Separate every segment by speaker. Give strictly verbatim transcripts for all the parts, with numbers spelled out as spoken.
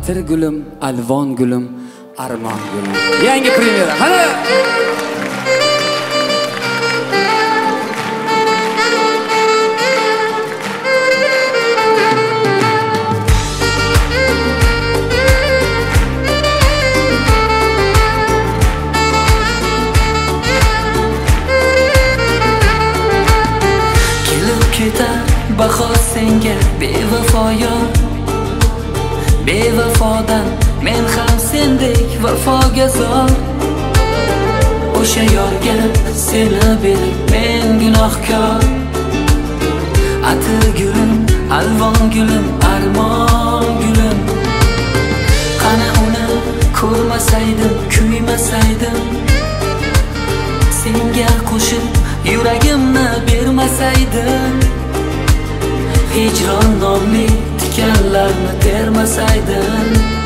Speaker 1: atir gulim, alvon gulim, armon gulim. Yangi premyera. Hadi!
Speaker 2: Bahor senga bevafoyo, bevafodan men ham sendek vafoga zor. O'sha yorga seni berib men gunohkor. Atir gulim, alvon gulim, armon gulim. Qani uni ko'rmasaydim, kuymasaydim, senga qo'shib yuragimni bermasaydim, hijron nomli tikanlarni termasaydim.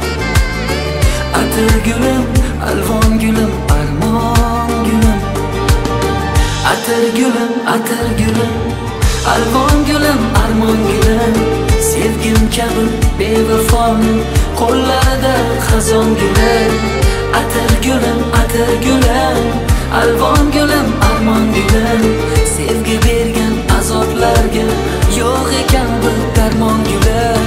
Speaker 2: Atir gulim, alvon gulim, armon gulim. Atir gulim, atir gulim, alvon gulim, armon gulim. Sevgim kabi bevafoni qo'llarida xazon gulim. Atir gulim, atir gulim, alvon gulim, armon gulim. Sevgi bergan azoblarga yo'q ekan bir darmon gulim.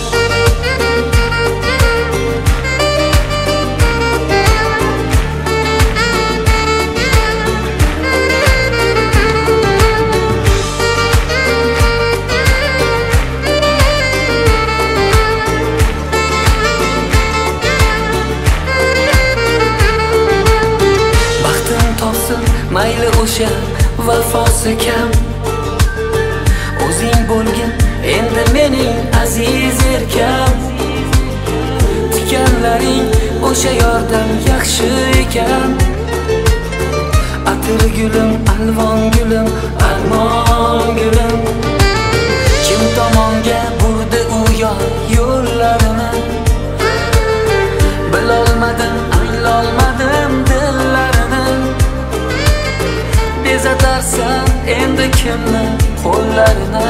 Speaker 2: Baxtim topsin mayli o'sha vafosi kam, o'zing bo'lgin endi mening aziz erkam. Tikanlaring o'sha yordan yaxshi ekan. Atir gulim, alvon gulim, armon gulim. Kim tomonga burdi u yor yo'llarini, bilolmadim, anglolmadim dillarini. Bezatarsan endi kimni qo'llarini.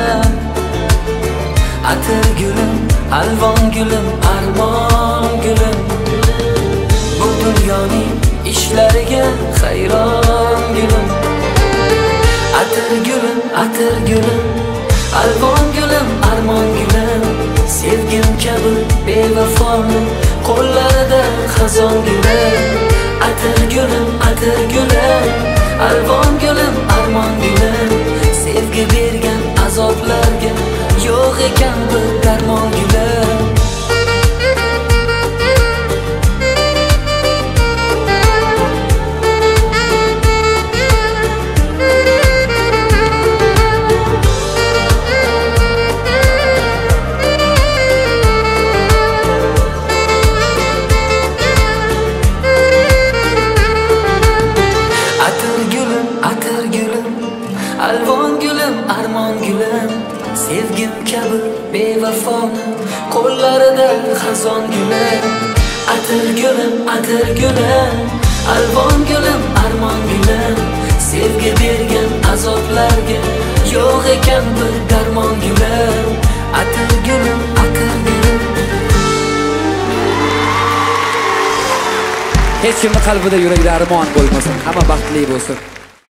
Speaker 2: Atir gulim, alvon gulim, armon gulim. Bu dunyoning ishlariga hayron gulim. Atir gulim, atir gulim, alvon gulim, armon gulim. Sevgim kabi bevafoni qo'llarida xazon gulim. Atir gulim, atir gulim, alvon gulim, armon gulim. Sevgi bergan azoblarga yo'q ekan bir darmon gulim. Atir gulim, atir gulim, alvon gulim, armon gulim. Sevgim kabi bevafoni qo'llarida xazon gulim. Atir gulim, atir gulim, alvon gulim, armon gulim. Sevgi bergan azoblarga yo'q ekan bir darmon gulim. Atir gulim, atir gulim.
Speaker 1: Hech kimning qalbida yuragida armon bo'lmasin, hamma baxtli bo'lsin.